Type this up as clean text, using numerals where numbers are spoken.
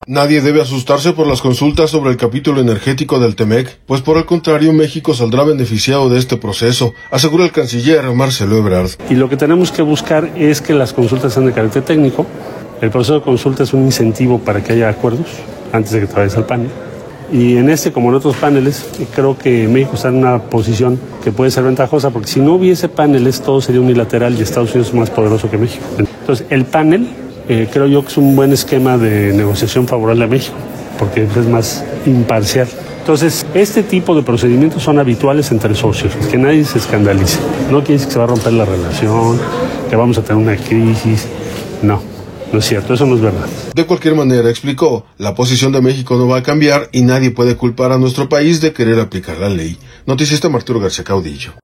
Nadie debe asustarse por las consultas sobre el capítulo energético del TEMEC, pues por el contrario México saldrá beneficiado de este proceso, asegura el canciller Marcelo Ebrard. Y lo que tenemos que buscar es que las consultas sean de carácter técnico. El proceso de consulta es un incentivo para que haya acuerdos antes de que atraviese el panel. Y en este, como en otros paneles, creo que México está en una posición que puede ser ventajosa, porque si no hubiese paneles, todo sería unilateral y Estados Unidos es más poderoso que México. Entonces, el panel, creo yo que es un buen esquema de negociación favorable a México, porque es más imparcial. Entonces, este tipo de procedimientos son habituales entre socios, que nadie se escandalice. No quiere decir que se va a romper la relación, que vamos a tener una crisis, no. No es cierto, eso no es verdad. De cualquier manera, explicó, la posición de México no va a cambiar y nadie puede culpar a nuestro país de querer aplicar la ley. Noticias de Arturo García Caudillo.